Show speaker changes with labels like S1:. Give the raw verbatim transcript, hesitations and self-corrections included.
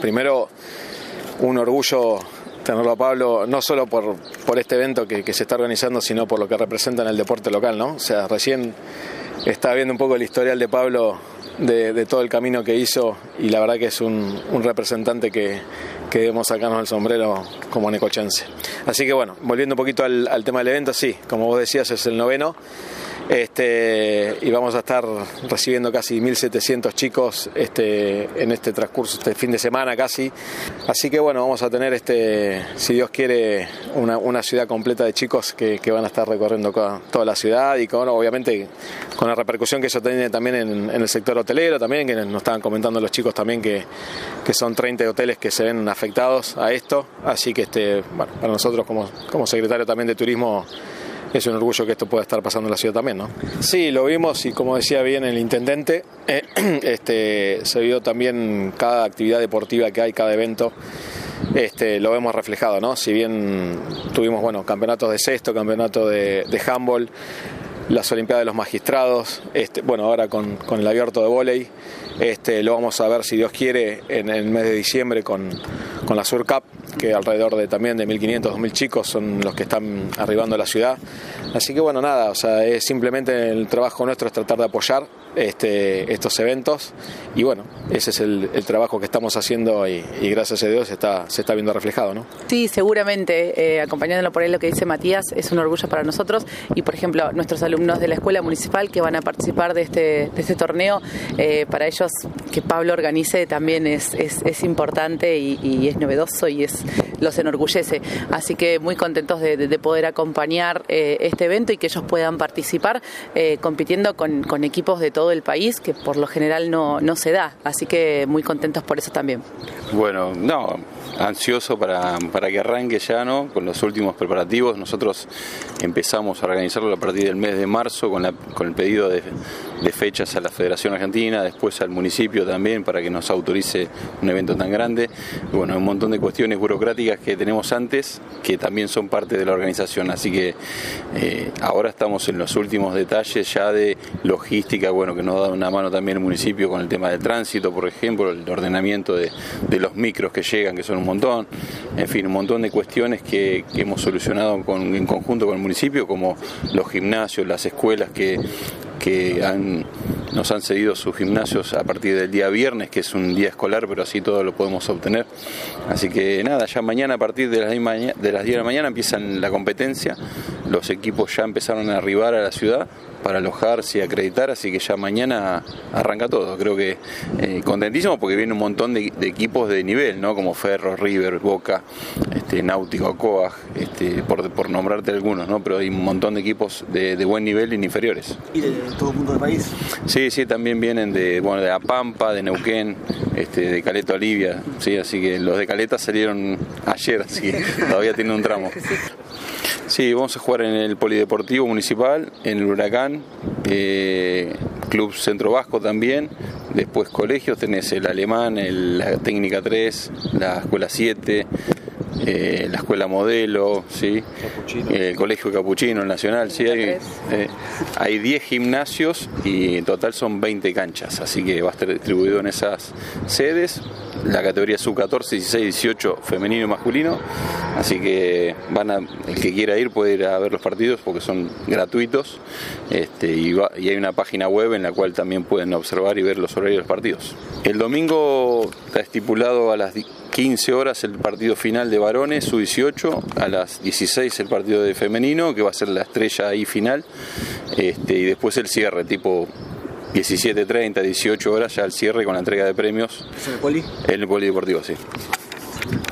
S1: primero un orgullo tenerlo a Pablo, no solo por, por este evento que, que se está organizando, sino por lo que representa en el deporte local, ¿no? O sea, recién estaba viendo un poco el historial de Pablo, de, de todo el camino que hizo, y la verdad que es un, un representante que, que debemos sacarnos el sombrero como necochense. Así que bueno, volviendo un poquito al, al tema del evento, sí, como vos decías, es el noveno. Este, y vamos a estar recibiendo casi mil setecientos chicos este, en este transcurso, este fin de semana casi. Así que bueno, vamos a tener, este, si Dios quiere, una, una ciudad completa de chicos que, que van a estar recorriendo toda la ciudad, y con, obviamente con la repercusión que eso tiene también en, en el sector hotelero también, que nos estaban comentando los chicos también que, que son treinta hoteles que se ven afectados a esto. Así que este, bueno, para nosotros como, como secretario también de Turismo, es un orgullo que esto pueda estar pasando en la ciudad también, ¿no? Sí, lo vimos, y como decía bien el intendente, eh, este, se vio también cada actividad deportiva que hay, cada evento, este, lo vemos reflejado, ¿no? Si bien tuvimos, bueno, campeonatos de cesto, campeonato de, de handball, las Olimpiadas de los Magistrados, este, bueno, ahora con, con el abierto de vóley, este, lo vamos a ver, si Dios quiere, en el mes de diciembre con, con la Sur Cup, que alrededor de también de mil quinientos, dos mil chicos son los que están arribando a la ciudad. Así que bueno, nada, o sea, es simplemente el trabajo nuestro es tratar de apoyar este, estos eventos, y bueno, ese es el, el trabajo que estamos haciendo, y, y gracias a Dios está, se está viendo reflejado, ¿no?
S2: Sí, seguramente, eh, acompañándolo por ahí lo que dice Matías, es un orgullo para nosotros, y por ejemplo, nuestros alumnos de la Escuela Municipal que van a participar de este, de este torneo, eh, para ellos que Pablo organice también es, es, es importante y, y es novedoso, y es, los enorgullece. Así que muy contentos de, de, de poder acompañar eh, este evento, y que ellos puedan participar eh, compitiendo con, con equipos de todo el país, que por lo general no, no se da. Así que muy contentos por eso también.
S3: Bueno, no, ansioso para, para que arranque ya, ¿no? Con los últimos preparativos. Nosotros empezamos a organizarlo a partir del mes de marzo con, la, con el pedido de, de fechas a la Federación Argentina, después al municipio también, para que nos autorice un evento tan grande. Y bueno, un montón de cuestiones burocráticas que tenemos antes, que también son parte de la organización. Así que eh, ahora estamos en los últimos detalles ya de logística, bueno, que nos da una mano también el municipio con el tema del tránsito, por ejemplo, el ordenamiento de, de los micros que llegan, que son un montón, en fin, un montón de cuestiones que, que hemos solucionado con, en conjunto con el municipio, como los gimnasios, las escuelas que, que han, nos han cedido sus gimnasios a partir del día viernes, que es un día escolar, pero así todo lo podemos obtener. Así que nada, ya mañana a partir de las diez de la mañana empiezan la competencia, los equipos ya empezaron a arribar a la ciudad para alojarse y acreditar, así que ya mañana arranca todo. Creo que eh, contentísimo, porque viene un montón de, de equipos de nivel, ¿no? Como Ferro, River, Boca, este, Náutico, Acoag, este, por, por nombrarte algunos, ¿no? Pero hay un montón de equipos de, de buen nivel y inferiores.
S4: ¿Y de todo el punto del país?
S3: Sí, sí, también vienen de, bueno, de La Pampa, de Neuquén, este, de Caleta Olivia, sí, así que los de Caleta salieron ayer, así que todavía tienen un tramo. Sí, vamos a jugar en el Polideportivo Municipal, en el Huracán, eh, Club Centro Vasco también, después colegios, tenés el Alemán, el, la Técnica tres, la Escuela siete, eh, la Escuela Modelo, ¿sí? Eh, el Colegio Capuchino, el Nacional, sí, hay, eh, hay diez gimnasios y en total son veinte canchas, así que va a estar distribuido en esas sedes. La categoría sub catorce, dieciséis, dieciocho, femenino y masculino, así que van a, el que quiera ir puede ir a ver los partidos porque son gratuitos, este, y, va, y hay una página web en la cual también pueden observar y ver los horarios de los partidos. El domingo está estipulado a las quince horas el partido final de varones, sub dieciocho, a las dieciséis el partido de femenino, que va a ser la estrella ahí final, este, y después el cierre, tipo diecisiete treinta, dieciocho horas, ya el cierre con la entrega de premios.
S4: ¿Es en el poli?
S3: En el polideportivo, sí.